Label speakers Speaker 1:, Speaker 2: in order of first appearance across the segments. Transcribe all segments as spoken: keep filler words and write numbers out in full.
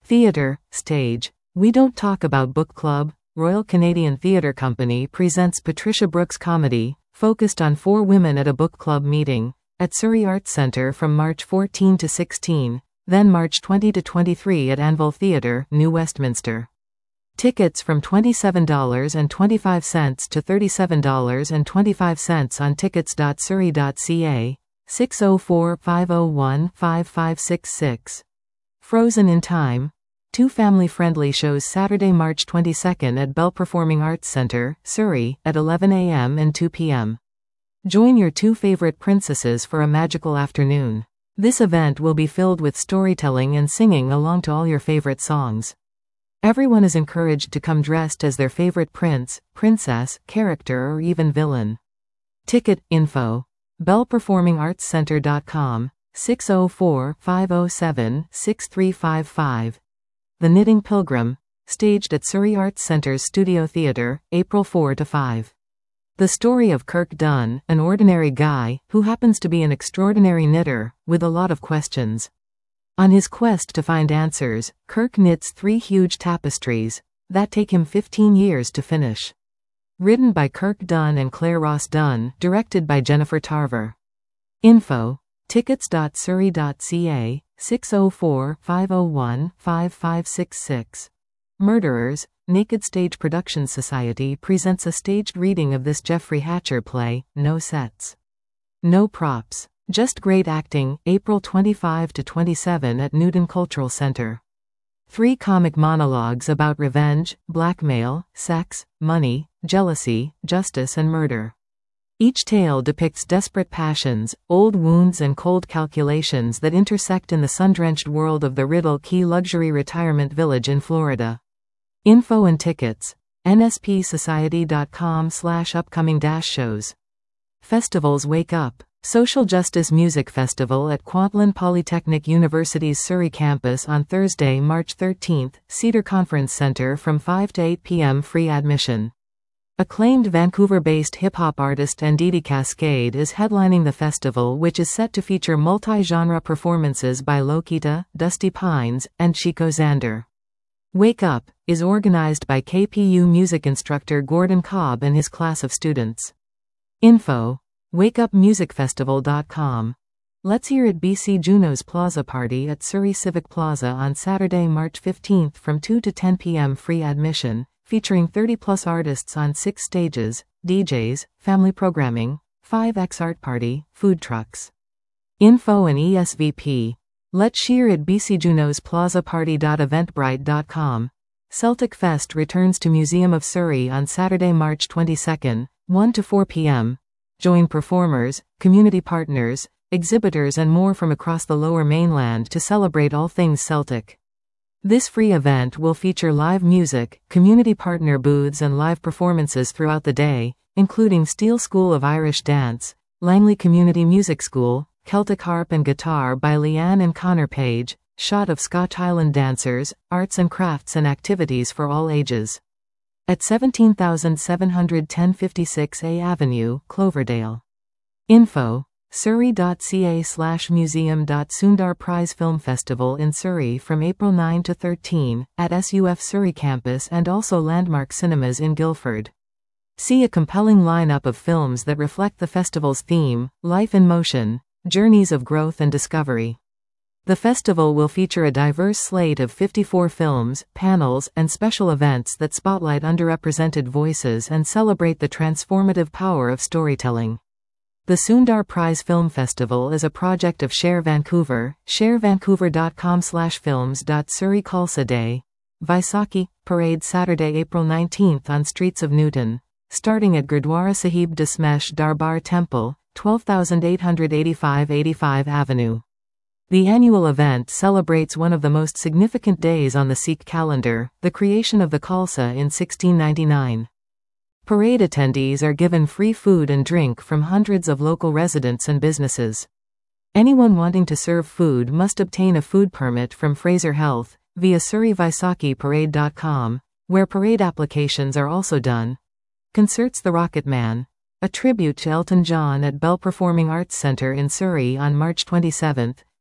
Speaker 1: Theatre, stage. We Don't Talk About Book Club. Royal Canadian Theatre Company presents Patricia Brooks comedy, focused on four women at a book club meeting, at Surrey Arts Centre from March fourteenth to sixteenth, then March twentieth to twenty-third at Anvil Theatre, New Westminster. Tickets from twenty-seven dollars and twenty-five cents to thirty-seven dollars and twenty-five cents on tickets dot surrey dot c a, six oh four, five oh one, five five six six. Frozen in Time. Two family-friendly shows Saturday, March twenty-second at Bell Performing Arts Centre, Surrey, at eleven a m and two p m Join your two favorite princesses for a magical afternoon. This event will be filled with storytelling and singing along to all your favorite songs. Everyone is encouraged to come dressed as their favorite prince, princess, character or even villain. Ticket info. bell performing arts center dot com, six oh four, five oh seven, six three five five. The Knitting Pilgrim, staged at Surrey Arts Centre's Studio Theatre, April fourth to fifth. The story of Kirk Dunn, an ordinary guy, who happens to be an extraordinary knitter, with a lot of questions. On his quest to find answers, Kirk knits three huge tapestries that take him fifteen years to finish. Written by Kirk Dunn and Claire Ross Dunn, directed by Jennifer Tarver. Info. tickets dot surrey dot c a, six oh four, five oh one, five five six six. Murderers, Naked Stage Production Society presents a staged reading of this Jeffrey Hatcher play, no sets. No props. Just great acting, April twenty-fifth to twenty-seventh at Newton Cultural Center. Three comic monologues about revenge, blackmail, sex, money, jealousy, justice and murder. Each tale depicts desperate passions, old wounds and cold calculations that intersect in the sun-drenched world of the Riddle Key Luxury Retirement Village in Florida. Info and tickets. N S P society dot com slash upcoming dash shows. Festivals. Wake Up. Social Justice Music Festival at Kwantlen Polytechnic University's Surrey campus on Thursday, March thirteenth, Cedar Conference Center from five to eight p m Free admission. Acclaimed Vancouver-based hip-hop artist Ndidi Cascade is headlining the festival, which is set to feature multi-genre performances by Lokita, Dusty Pines, and Chico Xander. Wake Up is organized by K P U music instructor Gordon Cobb and his class of students. Info. wake up music festival dot com. Let's Hear It B C Juno's Plaza Party at Surrey Civic Plaza on Saturday, March fifteenth from two to ten p m Free admission, featuring thirty plus artists on six stages, D Js, family programming, five X art party, food trucks. Info and E S V P. Let's Hear It B C Juno's Plaza Party. eventbrite dot com. Celtic Fest returns to Museum of Surrey on Saturday, March twenty-second, one to four p m Join performers, community partners, exhibitors and more from across the Lower Mainland to celebrate all things Celtic. This free event will feature live music, community partner booths and live performances throughout the day, including Steel School of Irish Dance, Langley Community Music School, Celtic Harp and Guitar by Leanne and Connor Page, Shot of Scotch Highland Dancers, arts and crafts and activities for all ages. At seventeen thousand seven hundred ten fifty-six A Avenue, Cloverdale. Info. surrey dot c a slash museum dot sundar Prize Film Festival in Surrey from April ninth to thirteenth, at S U F Surrey campus and also Landmark Cinemas in Guildford. See a compelling lineup of films that reflect the festival's theme, Life in Motion, Journeys of Growth and Discovery. The festival will feature a diverse slate of fifty-four films, panels, and special events that spotlight underrepresented voices and celebrate the transformative power of storytelling. The Sundar Prize Film Festival is a project of Share Vancouver, share vancouver dot com slash films dot surrey Khalsa Day. Vaisakhi, Parade Saturday, April nineteenth on Streets of Newton, starting at Gurdwara Sahib Dasmesh Darbar Temple, twelve thousand eight hundred eighty-five eighty-five Avenue. The annual event celebrates one of the most significant days on the Sikh calendar, the creation of the Khalsa in sixteen ninety-nine. Parade attendees are given free food and drink from hundreds of local residents and businesses. Anyone wanting to serve food must obtain a food permit from Fraser Health, via surrey vaisakhi parade dot com, where parade applications are also done. Concerts. The Rocket Man. A tribute to Elton John at Bell Performing Arts Centre in Surrey on March twenty-seventh,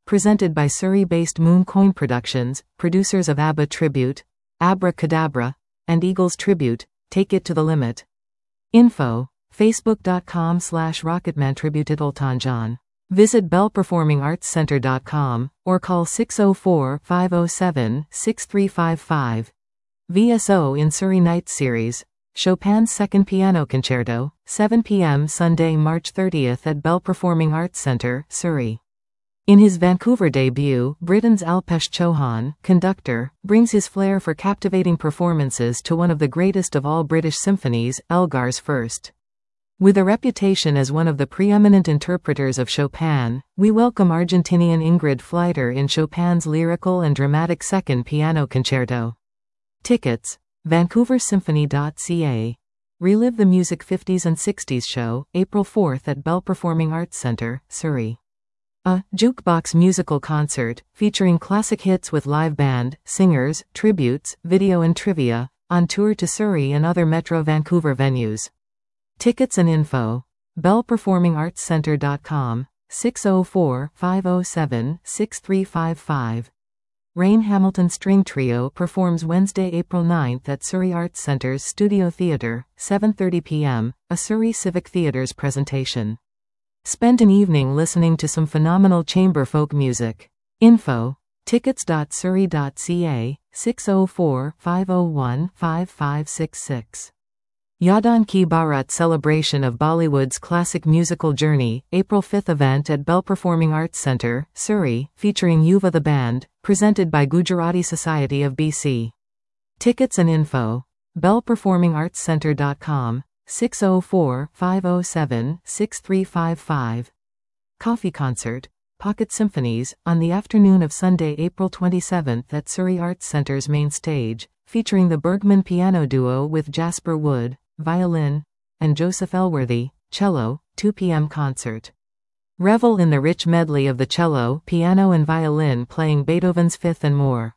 Speaker 1: presented by Surrey-based Moon Coin Productions, producers of ABBA Tribute, Abracadabra, and Eagles Tribute, Take It to the Limit. Info, facebook.com slash rocketmantribute Elton John. Visit bell performing arts center dot com, or call six oh four, five oh seven, six three five five. V S O in Surrey Nights Series. Chopin's Second Piano Concerto, seven p m Sunday, March thirtieth at Bell Performing Arts Centre, Surrey. In his Vancouver debut, Britain's Alpesh Chauhan, conductor, brings his flair for captivating performances to one of the greatest of all British symphonies, Elgar's First. With a reputation as one of the preeminent interpreters of Chopin, we welcome Argentinian Ingrid Fleiter in Chopin's lyrical and dramatic Second Piano Concerto. Tickets, vancouver symphony dot c a. Relive the Music fifties and sixties show, April fourth at Bell Performing Arts Centre, Surrey. A jukebox musical concert, featuring classic hits with live band, singers, tributes, video and trivia, on tour to Surrey and other Metro Vancouver venues. Tickets and info, bell performing arts center dot com, six oh four, five oh seven, six three five five. Rain Hamilton String Trio performs Wednesday, April ninth at Surrey Arts Centre's Studio Theatre, seven thirty p m, a Surrey Civic Theatre's presentation. Spend an evening listening to some phenomenal chamber folk music. Info, tickets dot surrey dot c a, six oh four, five oh one, five five six six. Yadan Ki Bharat celebration of Bollywood's classic musical journey, April fifth event at Bell Performing Arts Centre, Surrey, featuring Yuva the Band, presented by Gujarati Society of B C. Tickets and info, bell performing arts center dot com, six oh four, five oh seven, six three five five. Coffee Concert, Pocket Symphonies, on the afternoon of Sunday, April twenty-seventh at Surrey Arts Centre's main stage, featuring the Bergman Piano Duo with Jasper Wood, violin, and Joseph Elworthy, cello, two p m concert. Revel in the rich medley of the cello, piano and violin playing Beethoven's Fifth and more.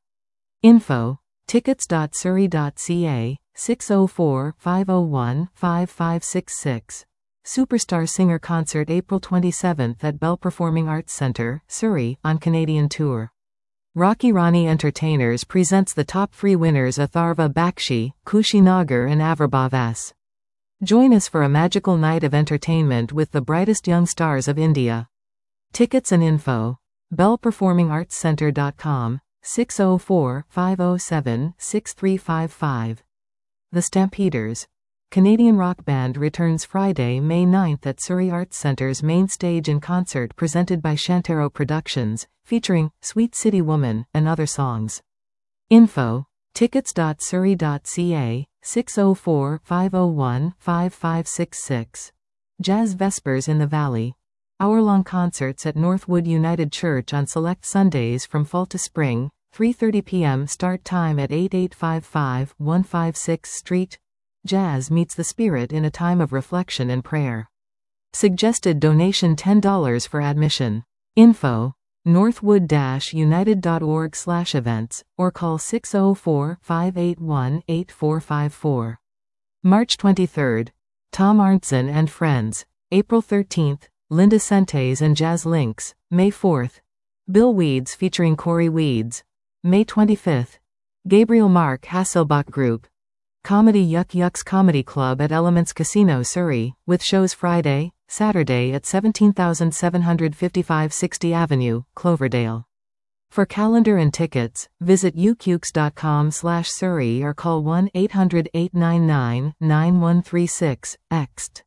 Speaker 1: Info, tickets dot surrey dot c a, six oh four, five oh one, five five six six. Superstar Singer Concert April twenty-seventh at Bell Performing Arts Centre, Surrey, on Canadian tour. Rocky Rani Entertainers presents the top three winners Atharva Bakshi, Kushi Nagar and Avirbhav S. Join us for a magical night of entertainment with the brightest young stars of India. Tickets and info, bell performing arts center dot com, six oh four, five oh seven, six three five five. The Stampeders. Canadian rock band returns Friday, May ninth at Surrey Arts Centre's main stage in concert presented by Shantaro Productions, featuring Sweet City Woman and other songs. Info, tickets dot surrey dot c a, six oh four, five oh one, five five six six. Jazz Vespers in the Valley. Hour-long concerts at Northwood United Church on select Sundays from fall to spring, three thirty p m start time at eighty-eight fifty-five, one fifty-sixth Street. Jazz meets the spirit in a time of reflection and prayer. Suggested donation ten dollars for admission. Info, northwood united dot org slash events, or call six oh four, five eight one, eight four five four. March twenty-third, Tom Arntzen and Friends. April thirteenth, Linda Sentes and Jazz Links. May fourth, Bill Weeds featuring Corey Weeds. May twenty-fifth, Gabriel Mark Hasselbach Group. Comedy Yuck Yucks Comedy Club at Elements Casino, Surrey, with shows Friday, Saturday at seventeen thousand seven hundred fifty-five sixty Avenue, Cloverdale. For calendar and tickets, visit u cukes dot com slash Surrey or call one eight hundred, eight nine nine, nine one three six, Ext.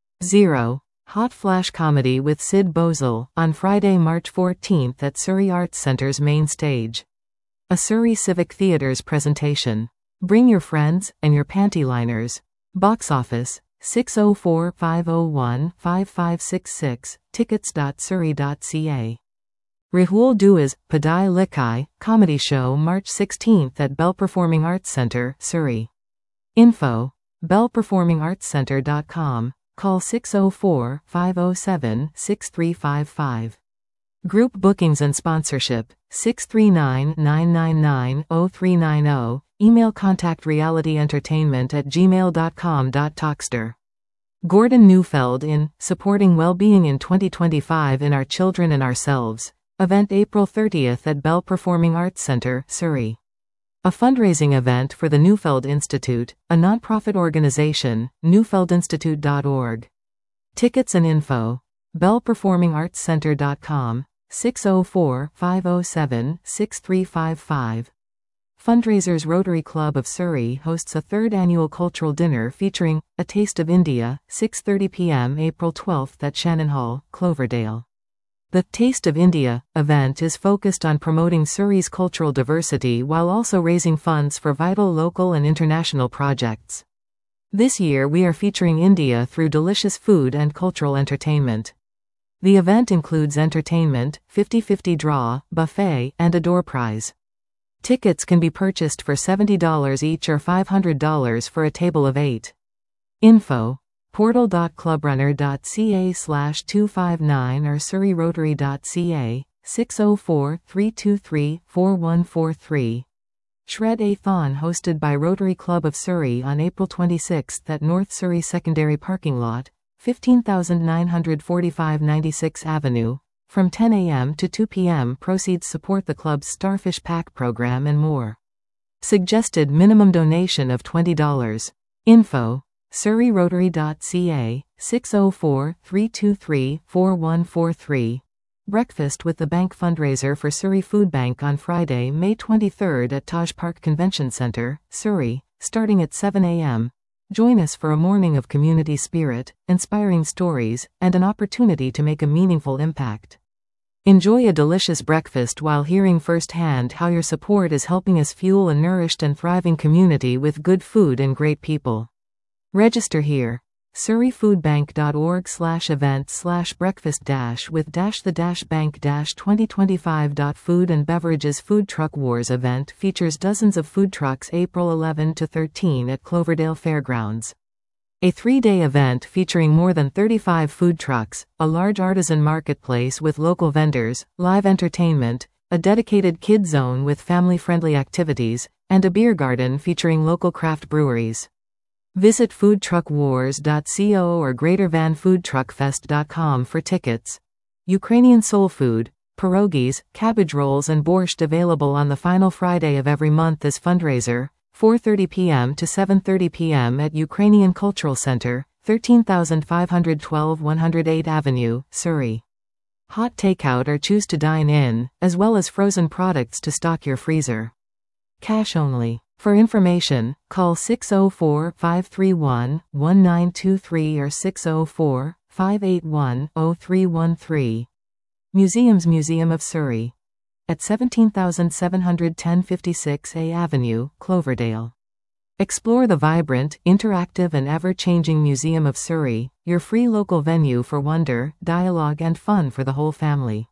Speaker 1: zero. Hot Flash Comedy with Sid Bozel, on Friday, March fourteenth at Surrey Arts Centre's main stage. A Surrey Civic Theatre's presentation. Bring your friends and your panty liners. Box office, six oh four, five oh one, five five six six, tickets dot surrey dot c a. Rahul Dua's Padai Likai comedy show March sixteenth at Bell Performing Arts Centre, Surrey. Info, bell performing arts center dot com, call six oh four, five oh seven, six three five five. Group bookings and sponsorship, six three nine, nine nine nine, oh three nine oh, email contact realityentertainment at gmail dot com. Talkster. Gordon Neufeld in Supporting Well-Being in twenty twenty-five in Our Children and Ourselves. Event April thirtieth at Bell Performing Arts Centre, Surrey. A fundraising event for the Neufeld Institute, a nonprofit organization, neufeld institute dot org. Tickets and info. bell performing arts centre dot com, six oh four, five oh seven, six three five five. Fundraisers Rotary Club of Surrey hosts a third annual cultural dinner featuring A Taste of India, six thirty p m April twelfth at Shannon Hall, Cloverdale. The Taste of India event is focused on promoting Surrey's cultural diversity while also raising funds for vital local and international projects. This year we are featuring India through delicious food and cultural entertainment. The event includes entertainment, fifty-fifty draw, buffet, and a door prize. Tickets can be purchased for seventy dollars each or five hundred dollars for a table of eight. Info. portal dot clubrunner dot c a slash two five nine or surrey rotary dot c a, six oh four, three two three, four one four three. Shred-a-thon hosted by Rotary Club of Surrey on April twenty-sixth at North Surrey Secondary Parking Lot, fifteen thousand nine hundred forty-five ninety-sixth Avenue. From ten a m to two p m Proceeds support the club's Starfish Pack program and more. Suggested minimum donation of twenty dollars. Info. surrey rotary dot c a, six oh four, three two three, four one four three. Breakfast with the Bank fundraiser for Surrey Food Bank on Friday, May twenty-third at Taj Park Convention Centre, Surrey, starting at seven a m Join us for a morning of community spirit, inspiring stories, and an opportunity to make a meaningful impact. Enjoy a delicious breakfast while hearing firsthand how your support is helping us fuel a nourished and thriving community with good food and great people. Register here. surrey food bank dot org slash event slash breakfast dash with dash the dash bank dash twenty twenty-five. Food and Beverages Food Truck Wars event features dozens of food trucks April eleventh to thirteenth at Cloverdale Fairgrounds. A three-day event featuring more than thirty-five food trucks, a large artisan marketplace with local vendors, live entertainment, a dedicated kid zone with family-friendly activities, and a beer garden featuring local craft breweries. Visit food truck wars dot co or greater van food truck fest dot com for tickets. Ukrainian soul food, pierogies, cabbage rolls and borscht available on the final Friday of every month as fundraiser, four thirty p m to seven thirty p m at Ukrainian Cultural Center, thirteen thousand five hundred twelve one oh eight Avenue, Surrey. Hot takeout or choose to dine in, as well as frozen products to stock your freezer. Cash only. For information, call six oh four, five three one, one nine two three or six oh four, five eight one, oh three one three. Museums Museum of Surrey. At seventeen thousand seven hundred ten fifty-six A Avenue, Cloverdale. Explore the vibrant, interactive and ever-changing Museum of Surrey, your free local venue for wonder, dialogue and fun for the whole family.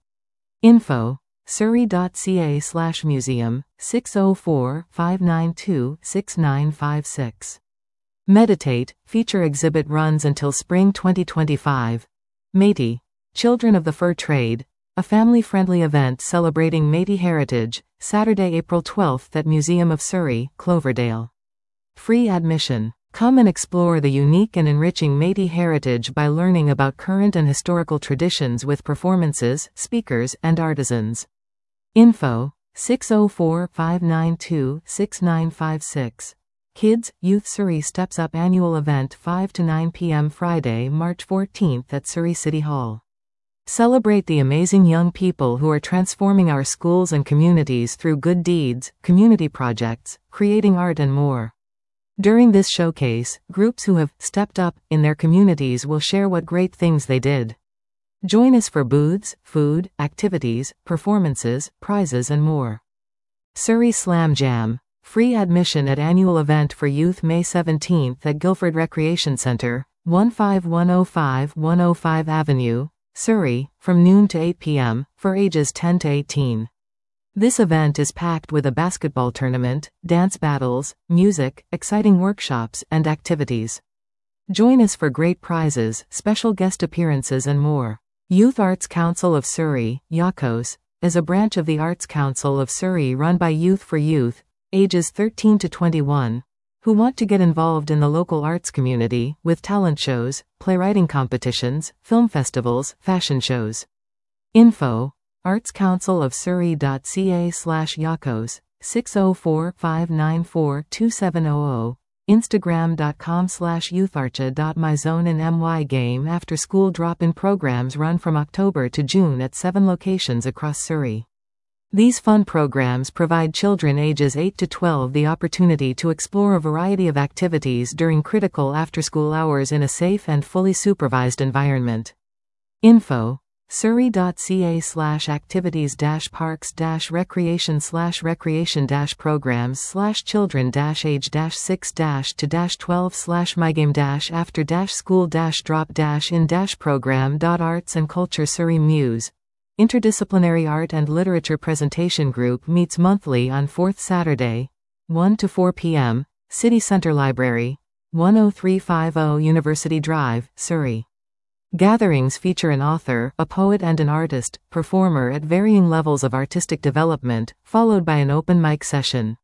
Speaker 1: Info. surrey dot c a slash museum, six oh four, five nine two, six nine five six. Meditate, feature exhibit runs until spring twenty twenty-five. Métis, Children of the Fur Trade, a family-friendly event celebrating Métis heritage, Saturday, April twelfth at Museum of Surrey, Cloverdale. Free admission. Come and explore the unique and enriching Métis heritage by learning about current and historical traditions with performances, speakers, and artisans. Info. six oh four, five nine two, six nine five six. Kids, Youth Surrey Steps Up annual event five to nine p m Friday, March fourteenth at Surrey City Hall. Celebrate the amazing young people who are transforming our schools and communities through good deeds, community projects, creating art and more. During this showcase, groups who have stepped up in their communities will share what great things they did. Join us for booths, food, activities, performances, prizes and more. Surrey Slam Jam. Free admission at annual event for youth May seventeenth at Guildford Recreation Centre, one five one oh five one oh five Avenue, Surrey, from noon to eight p m, for ages ten to eighteen. This event is packed with a basketball tournament, dance battles, music, exciting workshops, and activities. Join us for great prizes, special guest appearances and more. Youth Arts Council of Surrey, YACOS, is a branch of the Arts Council of Surrey run by Youth for Youth, ages thirteen to twenty-one, who want to get involved in the local arts community, with talent shows, playwriting competitions, film festivals, fashion shows. Info. arts council of surrey.ca slash yakos, six oh four, five nine four, two seven zero zero, instagram.com slash youtharcha.myzone and my game after school drop-in programs run from October to June at seven locations across Surrey. These fun programs provide children ages eight to twelve the opportunity to explore a variety of activities during critical after-school hours in a safe and fully supervised environment. Info: surrey.ca slash activities dash parks dash recreation slash recreation dash programs slash children dash age dash six dash to dash twelve slash mygame dash after dash school dash drop dash in dash program dot arts and culture. Surrey Muse Interdisciplinary Art and Literature Presentation Group meets monthly on fourth Saturday, one to four p m, City Centre Library, one oh three fifty University Drive, Surrey. Gatherings feature an author, a poet and an artist, performer at varying levels of artistic development, followed by an open mic session.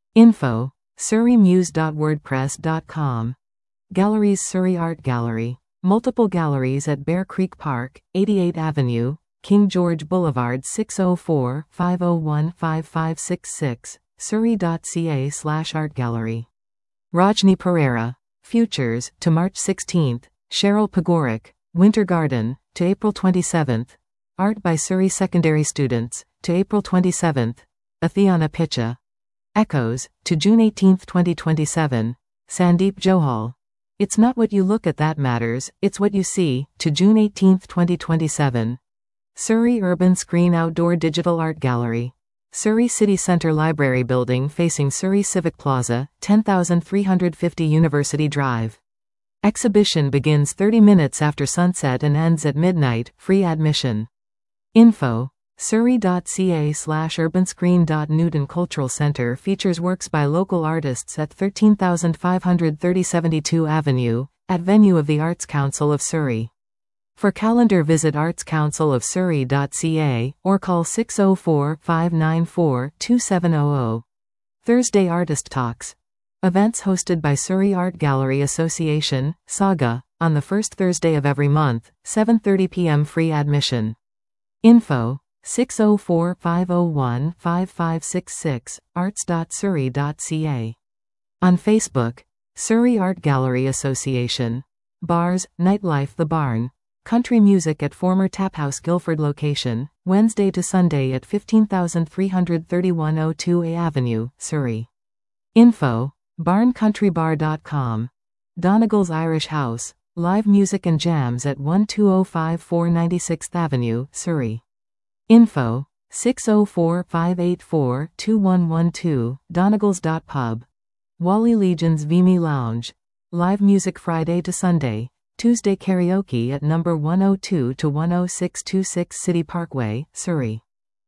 Speaker 1: Info: surrey muse dot wordpress dot com. Galleries: Surrey Art Gallery. Multiple galleries at Bear Creek Park, eighty-eighth Avenue, King George Boulevard, six oh four, five oh one, five five six six, surrey.ca slash art gallery. Rajni Pereira. Futures, to March sixteenth, Cheryl Pagoric. Winter Garden, to April twenty-seventh. Art by Surrey Secondary Students, to April twenty-seventh. Athiana Picha. Echoes, to June eighteenth twenty twenty-seven. Sandeep Johal. It's not what you look at that matters, it's what you see, to June eighteenth twenty twenty-seven. Surrey Urban Screen Outdoor Digital Art Gallery. Surrey City Centre Library Building facing Surrey Civic Plaza, ten thousand three hundred fifty University Drive. Exhibition begins thirty minutes after sunset and ends at midnight, free admission. Info: surrey.ca slash urbanscreen.newton Cultural Centre features works by local artists at thirteen thousand five hundred thirty seventy-two Avenue, at venue of the Arts Council of Surrey. For calendar visit arts council of surrey dot c a, or call six oh four, five nine four, two seven zero zero. Thursday Artist Talks. Events hosted by Surrey Art Gallery Association, Saga, on the first Thursday of every month, seven thirty p m free admission. Info: six oh four, five oh one, five five six six, arts dot surrey dot c a. On Facebook: Surrey Art Gallery Association. Bars, Nightlife The Barn. Country music at former Taphouse Guildford location, Wednesday to Sunday at fifteen thousand three hundred thirty-one oh two A Avenue, Surrey. Info: barn country bar dot com. Donegal's Irish House. Live music and jams at one two oh five four ninety-sixth Avenue, Surrey. Info: six oh four, five eight four, two one one two, donegals dot pub. Whalley Legion's Vimy Lounge. Live music Friday to Sunday. Tuesday karaoke at number one oh two to one oh six twenty-six City Parkway, Surrey.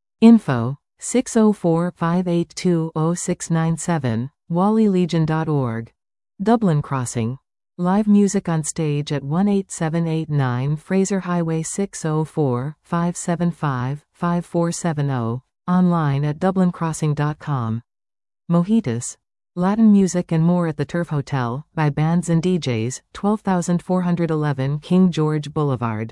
Speaker 1: Info: six oh four, five eight two, oh six nine seven, whalley legion dot org. Dublin Crossing. Live music on stage at one eight seven eight nine Fraser Highway, six oh four, five seven five, five four seven zero, online at dublin crossing dot com. Mojitas. Latin music and more at the Turf Hotel, by bands and D Js, twelve thousand four hundred eleven King George Boulevard.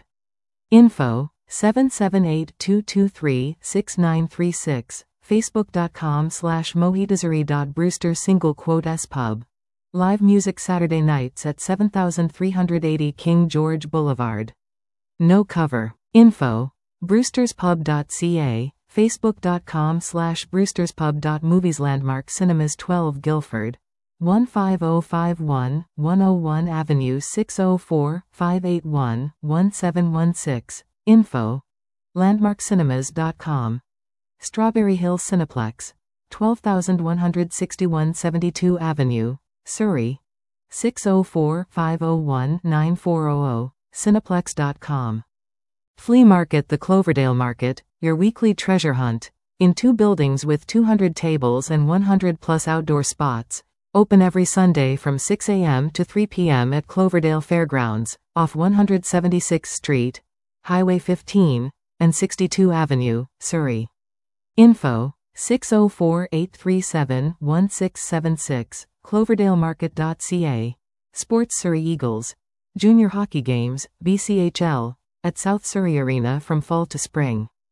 Speaker 1: Info: seven seven eight, two two three, six nine three six, facebook.com slash mojitasuri.brewster single quote s pub. Live music Saturday nights at seven thousand three hundred eighty King George Boulevard. No cover. Info: brewsterspub dot c a, facebook.com slash brewsterspub.movies. Landmark Cinemas twelve Guildford. one five oh five one, one oh one Avenue, six oh four, five eight one, one seven one six. Info: landmark cinemas dot com. Strawberry Hill Cineplex. twelve thousand one hundred sixty-one seventy-two Avenue, Surrey. six oh four, five oh one, nine four zero zero, cineplex dot com. Flea Market The Cloverdale Market, your weekly treasure hunt. In two buildings with two hundred tables and one hundred plus outdoor spots. Open every Sunday from six a m to three p m at Cloverdale Fairgrounds, off one hundred seventy-sixth Street, Highway fifteen, and sixty-two Avenue, Surrey. Info: six oh four, eight three seven, one six seven six, cloverdale market dot c a. Sports Surrey Eagles. Junior Hockey Games, B C H L, at South Surrey Arena from fall to spring.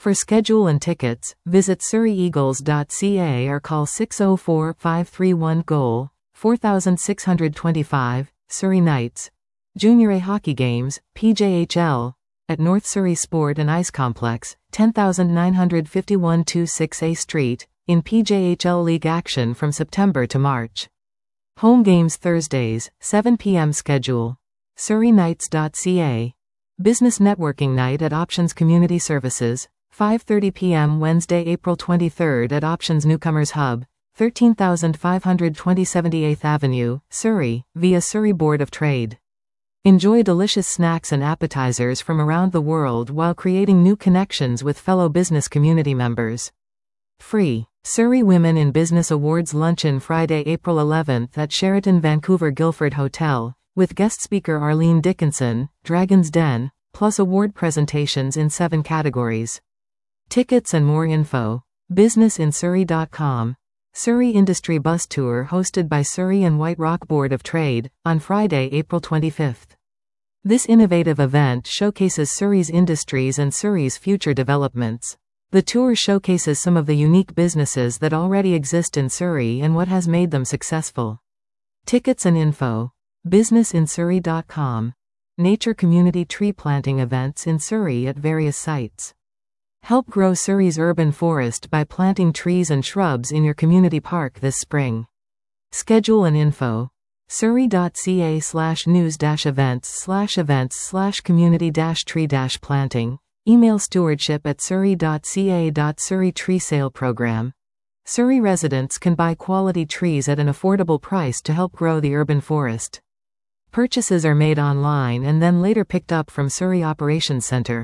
Speaker 1: For schedule and tickets, visit surrey eagles dot c a or call six oh four, five three one, goal, four six two five. Surrey Knights Junior A Hockey Games, P J H L, at North Surrey Sport and Ice Complex, ten nine five one twenty-six A Street, in P J H L League action from September to March. Home games Thursdays, seven p m schedule. surrey knights dot c a. Business Networking Night at Options Community Services, five thirty p m Wednesday, April twenty-third at Options Newcomers Hub, thirteen five twenty seventy-eighth Avenue, Surrey, via Surrey Board of Trade. Enjoy delicious snacks and appetizers from around the world while creating new connections with fellow business community members. Free. Surrey Women in Business Awards Luncheon Friday, April eleventh at Sheraton Vancouver Guildford Hotel, with guest speaker Arlene Dickinson, Dragon's Den, plus award presentations in seven categories. Tickets and more info. business in surrey dot com. Surrey Industry Bus Tour hosted by Surrey and White Rock Board of Trade, on Friday, April twenty-fifth. This innovative event showcases Surrey's industries and Surrey's future developments. The tour showcases some of the unique businesses that already exist in Surrey and what has made them successful. Tickets and info. business in surrey dot com. Nature Community Tree Planting Events in Surrey at various sites. Help grow Surrey's urban forest by planting trees and shrubs in your community park this spring. Schedule and info. surrey dot c a slash news dash events slash events slash community dash tree dash planting. Email stewardship at surrey dot c a. Surrey Tree Sale Program. Surrey residents can buy quality trees at an affordable price to help grow the urban forest. Purchases are made online and then later picked up from Surrey Operations Center.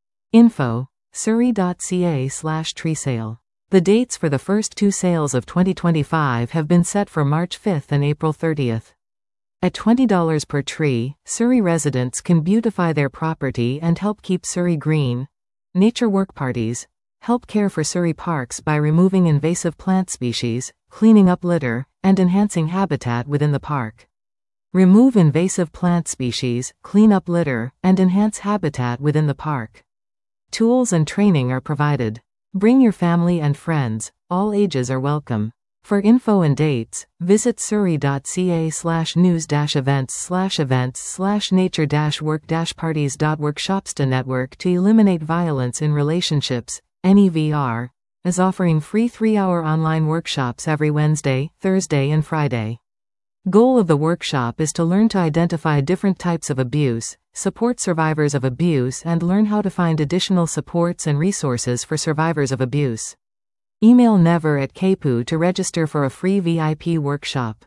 Speaker 1: Info. surrey dot c a slash tree sale. The dates for the first two sales of twenty twenty-five have been set for March fifth and April thirtieth. At twenty dollars per tree, Surrey residents can beautify their property and help keep Surrey green. Nature work parties. Help care for Surrey parks by removing invasive plant species, cleaning up litter, and enhancing habitat within the park. Remove invasive plant species, clean up litter, and enhance habitat within the park. Tools and training are provided. Bring your family and friends. All ages are welcome. For info and dates, visit surrey dot c a slash news dash events slash events slash nature dash work dash parties dot workshops. The network to eliminate violence in relationships, N E V R, is offering free three-hour online workshops every Wednesday, Thursday and Friday. Goal of the workshop is to learn to identify different types of abuse, support survivors of abuse and learn how to find additional supports and resources for survivors of abuse. Email never at k p u to register for a free V I P workshop.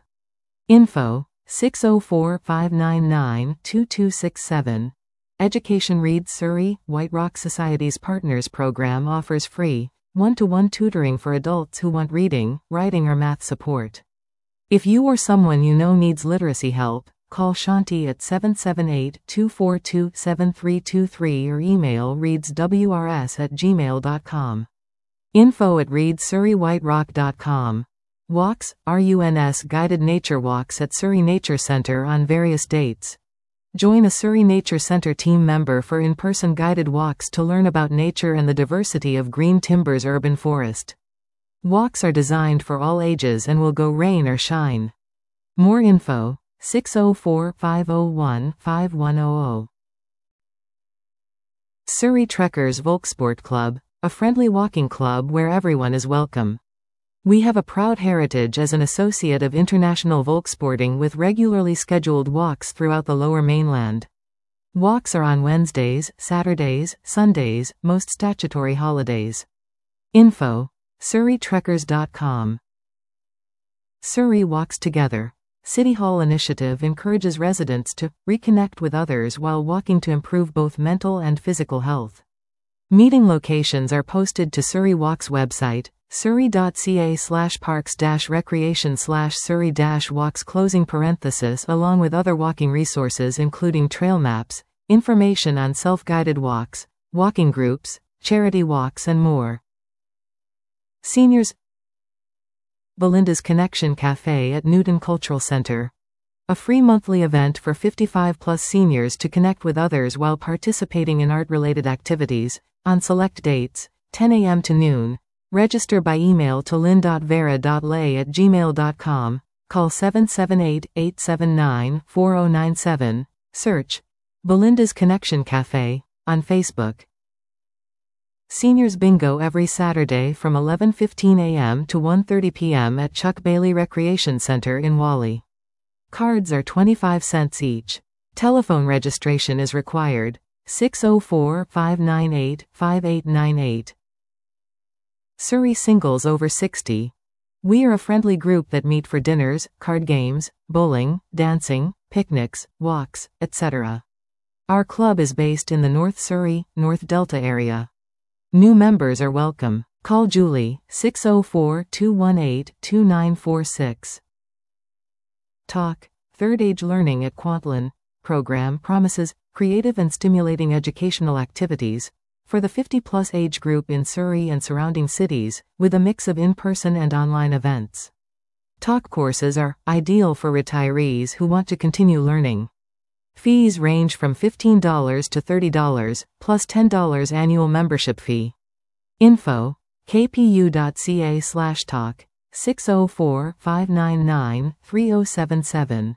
Speaker 1: Info, six oh four, five nine nine, two two six seven. Education Reads Surrey, White Rock Society's Partners Program offers free, one-to-one tutoring for adults who want reading, writing or math support. If you or someone you know needs literacy help, call Shanti at seven seven eight, two four two, seven three two three or email readswrs at gmail dot com. Info at reads surrey white rock dot com. Walks, R U N S guided nature walks at Surrey Nature Centre on various dates. Join a Surrey Nature Centre team member for in-person guided walks to learn about nature and the diversity of Green Timbers urban forest. Walks are designed for all ages and will go rain or shine. More info, six oh four, five oh one, five one hundred. Surrey Trekkers Volksport Club, a friendly walking club where everyone is welcome. We have a proud heritage as an associate of International Volksporting with regularly scheduled walks throughout the Lower Mainland. Walks are on Wednesdays, Saturdays, Sundays, most statutory holidays. Info, surrey trekkers dot com. Surrey Walks Together. City Hall initiative encourages residents to reconnect with others while walking to improve both mental and physical health. Meeting locations are posted to Surrey Walks website, surrey dot c a slash parks dash recreation slash surrey dash walks closing parenthesis along with other walking resources including trail maps, information on self-guided walks, walking groups, charity walks and more. Seniors. Belinda's Connection Cafe at Newton Cultural Centre. A free monthly event for fifty-five plus seniors to connect with others while participating in art-related activities, on select dates, ten a m to noon. Register by email to lynn dot vera dot lay at gmail dot com. Call seven seven eight, eight seven nine, four zero nine seven. Search Belinda's Connection Cafe on Facebook. Seniors Bingo every Saturday from eleven fifteen a m to one thirty p m at Chuck Bailey Recreation Center in Wally. Cards are twenty-five cents each. Telephone registration is required. six oh four, five nine eight, five eight nine eight. Surrey Singles Over sixty. We are a friendly group that meet for dinners, card games, bowling, dancing, picnics, walks, et cetera. Our club is based in the North Surrey, North Delta area. New members are welcome. Call Julie, six oh four, two one eight, two nine four six. Talk, Third Age Learning at Kwantlen. Program promises creative and stimulating educational activities for the fifty-plus age group in Surrey and surrounding cities, with a mix of in-person and online events. Talk courses are ideal for retirees who want to continue learning. Fees range from fifteen dollars to thirty dollars, plus ten dollars annual membership fee. Info, kpu.ca slash talk, six oh four, five nine nine, three oh seven seven.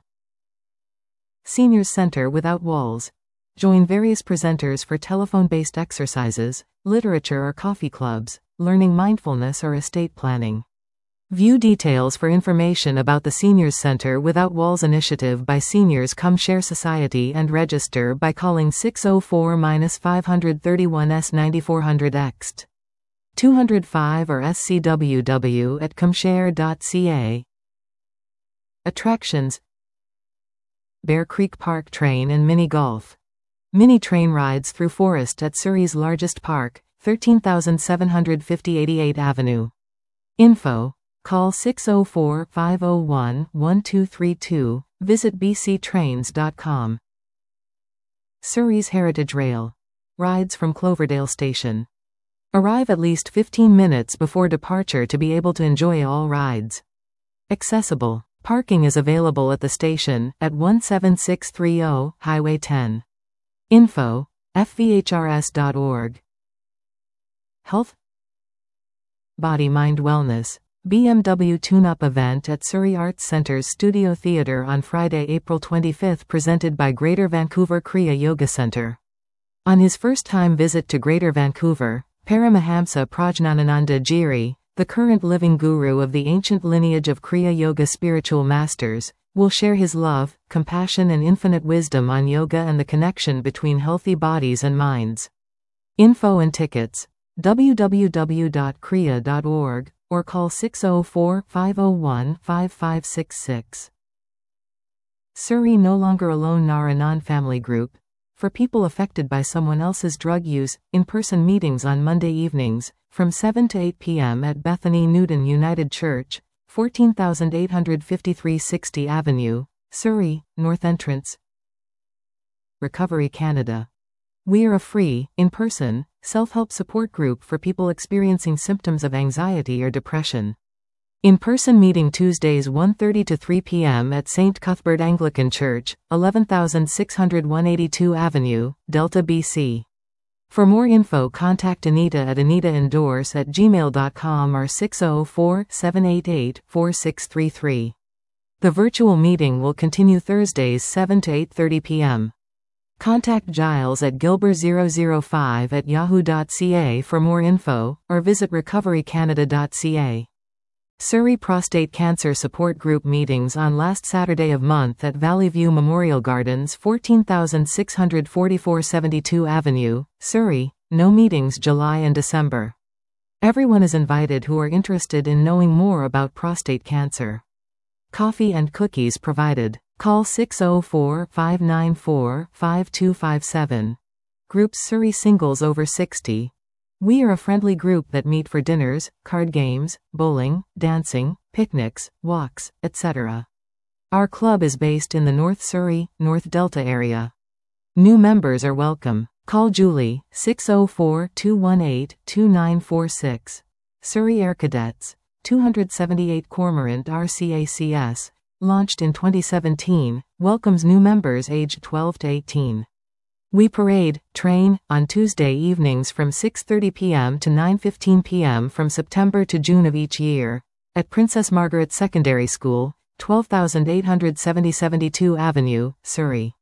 Speaker 1: Seniors Center Without Walls. Join various presenters for telephone-based exercises, literature or coffee clubs, learning mindfulness or estate planning. View details for information about the Seniors Center Without Walls initiative by Seniors Come Share Society and register by calling six oh four, five three one, nine four zero zero X T two oh five or s c w w at comshare dot c a. Attractions: Bear Creek Park Train and Mini Golf. Mini train rides through forest at Surrey's largest park, thirteen thousand seven hundred fifty eighty-eighth Avenue. Info, call six oh four, five oh one, one two three two, visit b c trains dot com. Surrey's Heritage Rail. Rides from Cloverdale Station. Arrive at least fifteen minutes before departure to be able to enjoy all rides. Accessible. Parking is available at the station, at one seven six three zero, Highway ten. Info, f v h r s dot org. Health. Body Mind Wellness. B M W Tune-Up event at Surrey Arts Centre's Studio Theatre on Friday, April twenty-fifth, presented by Greater Vancouver Kriya Yoga Centre. On his first-time visit to Greater Vancouver, Paramahamsa Prajnanananda Giri, the current living guru of the ancient lineage of Kriya Yoga spiritual masters, will share his love, compassion and infinite wisdom on yoga and the connection between healthy bodies and minds. Info and tickets, w w w dot kriya dot org, or call six oh four, five oh one, five five six six. Surrey No Longer Alone Naranan Family Group. For people affected by someone else's drug use, in-person meetings on Monday evenings, from seven to eight p m at Bethany Newton United Church, fourteen thousand eight hundred fifty-three sixty Avenue, Surrey, North Entrance. Recovery Canada. We are a free, in-person, self-help support group for people experiencing symptoms of anxiety or depression. In-person meeting Tuesdays one thirty to three p m at Saint Cuthbert Anglican Church, eleven thousand six hundred one eighty-two Avenue, Delta, B C. For more info contact Anita at anita endorse at gmail dot com or six oh four, seven eight eight, four six three three. The virtual meeting will continue Thursdays seven to eight thirty p m Contact Giles at gilbert zero zero five at yahoo dot c a for more info, or visit recovery canada dot c a. Surrey Prostate Cancer Support Group meetings on last Saturday of month at Valley View Memorial Gardens, fourteen thousand six hundred forty-four seventy-two Avenue, Surrey. No meetings July and December. Everyone is invited who are interested in knowing more about prostate cancer. Coffee and cookies provided. Call six oh four, five nine four, five two five seven. Groups Surrey Singles Over sixty. We are a friendly group that meet for dinners, card games, bowling, dancing, picnics, walks, et cetera. Our club is based in the North Surrey, North Delta area. New members are welcome. Call Julie, six oh four, two one eight, two nine four six. Surrey Air Cadets, two seventy-eight Cormorant R C A C S, launched in twenty seventeen, welcomes new members aged twelve to eighteen. We parade, train, on Tuesday evenings from six thirty p m to nine fifteen p m from September to June of each year, at Princess Margaret Secondary School, twelve thousand eight hundred seventy seventy-two Avenue, Surrey.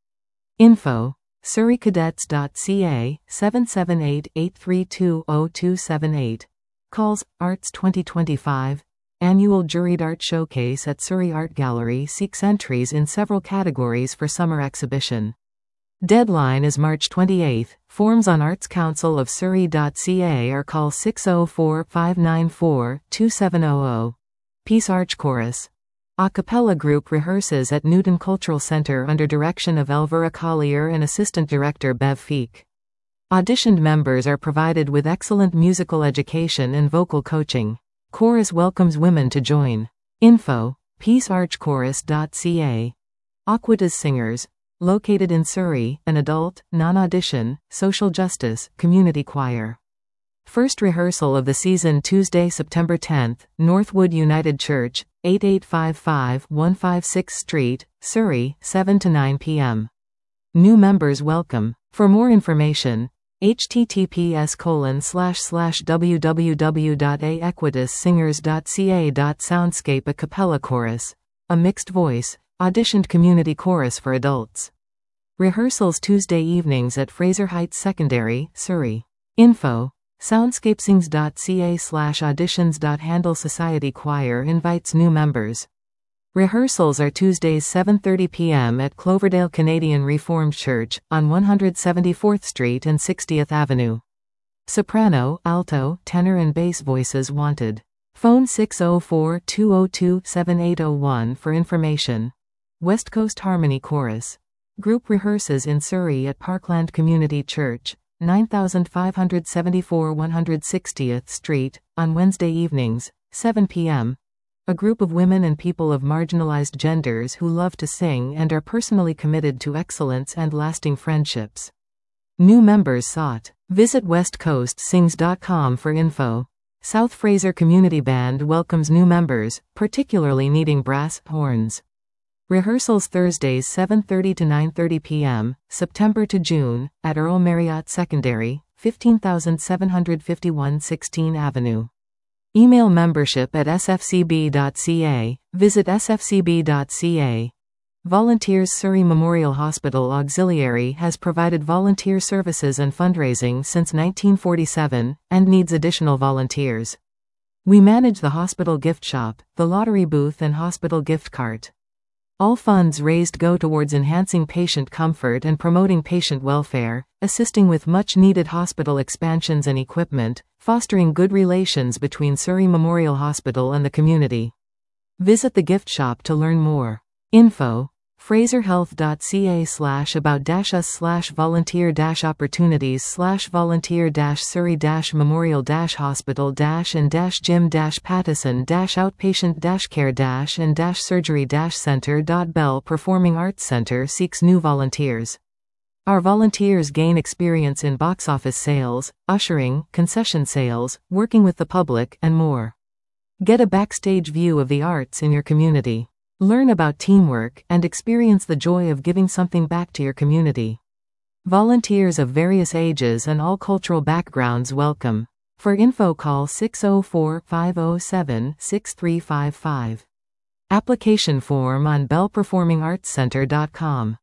Speaker 1: Info: surrey cadets dot c a, seven seven eight, eight three two, zero two seven eight. Calls: Arts twenty twenty-five. Annual Juried Art Showcase at Surrey Art Gallery seeks entries in several categories for summer exhibition. Deadline is March twenty-eighth. Forms on arts council of surrey dot c a or call six oh four, five nine four, two seven zero zero. Peace Arch Chorus. A cappella group rehearses at Newton Cultural Center under direction of Elvira Collier and assistant director Bev Feek. Auditioned members are provided with excellent musical education and vocal coaching. Chorus welcomes women to join. Info: peace arch chorus dot c a. Aquita's Singers. Located in Surrey, an adult, non-audition, social justice, community choir. First rehearsal of the season Tuesday, September tenth, Northwood United Church, eighty-eight fifty-five, one fifty-sixth Street, Surrey, seven to nine p m New members welcome. For more information, h t t p s colon slash slash w w w dot a equitas singers dot c a. Soundscape A cappella chorus, a mixed voice, auditioned community chorus for adults. Rehearsals Tuesday evenings at Fraser Heights Secondary, Surrey. Info: soundscapesings dot c a slash auditions. Handle Society Choir invites new members. Rehearsals are Tuesdays seven thirty p m at Cloverdale Canadian Reformed Church, on one hundred seventy-fourth Street and sixtieth Avenue. Soprano, alto, tenor and bass voices wanted. Phone six oh four, two oh two, seven eight oh one for information. West Coast Harmony Chorus. Group rehearses in Surrey at Parkland Community Church, nine thousand five hundred seventy-four one hundred sixtieth Street, on Wednesday evenings, seven p m A group of women and people of marginalized genders who love to sing and are personally committed to excellence and lasting friendships. New members sought. Visit west coast sings dot com for info. South Fraser Community Band welcomes new members, particularly needing brass horns. Rehearsals Thursdays seven thirty to nine thirty p m, September to June, at Earl Marriott Secondary, fifteen thousand seven hundred fifty-one sixteenth Avenue. Email membership at s f c b dot c a. Visit s f c b dot c a. Volunteers. Surrey Memorial Hospital Auxiliary has provided volunteer services and fundraising since nineteen forty-seven, and needs additional volunteers. We manage the hospital gift shop, the lottery booth and hospital gift cart. All funds raised go towards enhancing patient comfort and promoting patient welfare, assisting with much-needed hospital expansions and equipment, fostering good relations between Surrey Memorial Hospital and the community. Visit the gift shop to learn more. Info: fraserhealth dot c a slash about dash us slash volunteer dash opportunities slash volunteer dash surrey dash memorial dash hospital dash and dash gym dash pattison dash outpatient dash care dash and dash surgery dash center dot Bell Performing Arts Center seeks new volunteers. Our volunteers gain experience in box office sales, ushering, concession sales, working with the public, and more. Get a backstage view of the arts in your community. Learn about teamwork and experience the joy of giving something back to your community. Volunteers of various ages and all cultural backgrounds welcome. For info call six oh four, five oh seven, six three five five. Application form on bell performing arts center dot com.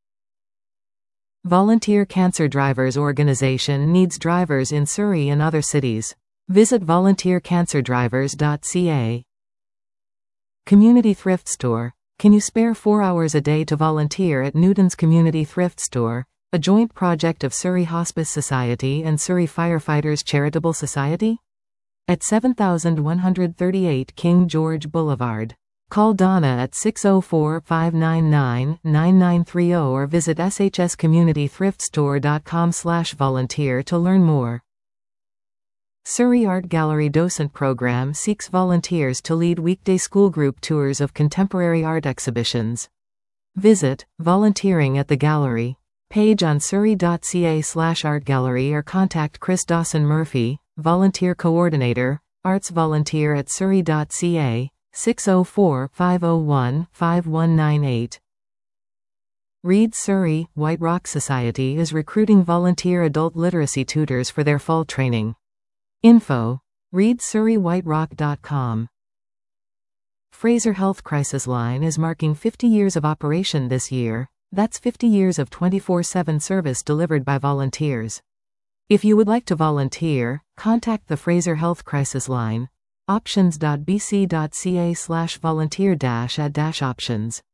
Speaker 1: Volunteer Cancer Drivers Organization needs drivers in Surrey and other cities. Visit volunteer cancer drivers dot c a. Community Thrift Store. Can you spare four hours a day to volunteer at Newton's Community Thrift Store, a joint project of Surrey Hospice Society and Surrey Firefighters Charitable Society? At seven thousand one hundred thirty-eight King George Boulevard. Call Donna at six oh four, five nine nine, nine nine three oh or visit s h s community thrift store dot com slash volunteer to learn more. Surrey Art Gallery Docent Program seeks volunteers to lead weekday school group tours of contemporary art exhibitions. Visit Volunteering at the Gallery page on surrey dot c a slash art gallery or contact Chris Dawson Murphy, Volunteer Coordinator, Arts Volunteer at surrey dot c a, six oh four, five oh one, five one nine eight. Read Surrey, White Rock Society is recruiting volunteer adult literacy tutors for their fall training. Info. Read surrey white rock dot com. Fraser Health Crisis Line is marking fifty years of operation this year. That's fifty years of twenty-four seven service delivered by volunteers. If you would like to volunteer, contact the Fraser Health Crisis Line. options dot b c dot c a slash volunteer dash at dash options.